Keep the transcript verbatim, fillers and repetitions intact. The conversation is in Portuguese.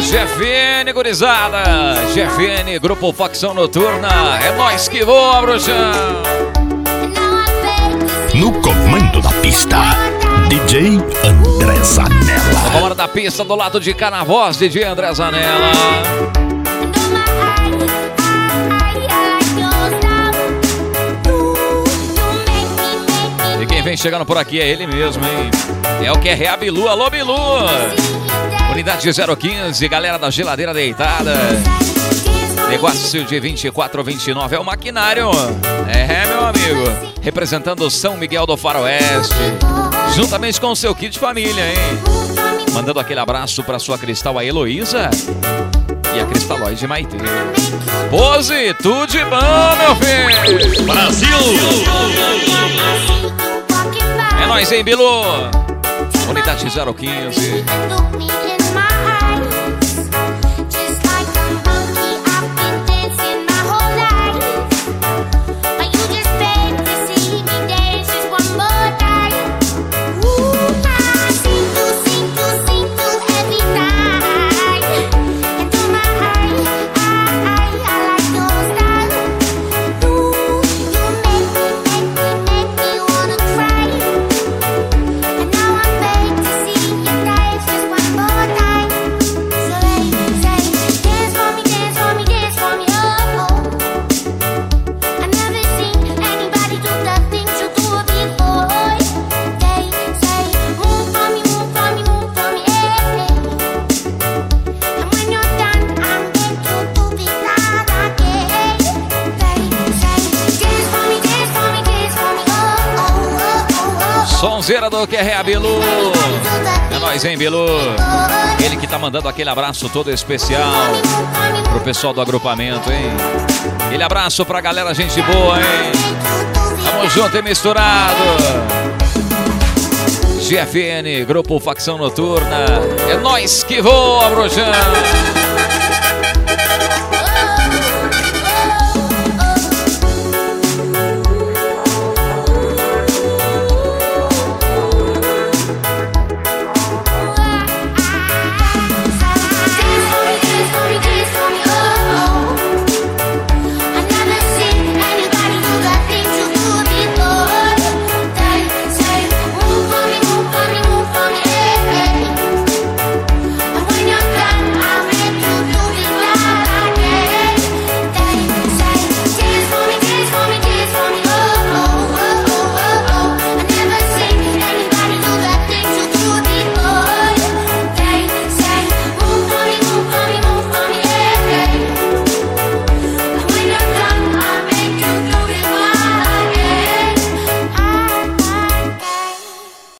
G F N, gurizada. G F N, Grupo Facção Noturna. É nóis que voa, bruxão. No comando da pista, D J André Zanella. No comando da pista, do lado de cá na voz, D J André Zanella. E quem vem chegando por aqui é ele mesmo, hein? É o Q R A Bilu. Alô, Bilu. Unidade zero quinze, galera da geladeira deitada. Negócio de vinte e quatro a vinte e nove é o maquinário. É, meu amigo. Representando São Miguel do Faroeste. Juntamente com o seu kit família, hein? Mandando aquele abraço pra sua Cristal, a Heloísa. E a Cristalóide Maitê. Pose, tudo de bom, meu filho. Brasil! É nóis, hein, Bilu? Unidade zero quinze. Sonzeira do Q R A Bilu. É nóis, hein, Bilu? Ele que tá mandando aquele abraço todo especial pro pessoal do agrupamento, hein? Aquele abraço pra galera, gente boa, hein? Tamo junto e misturado. G F N, Grupo Facção Noturna. É nóis que voa, bruxão.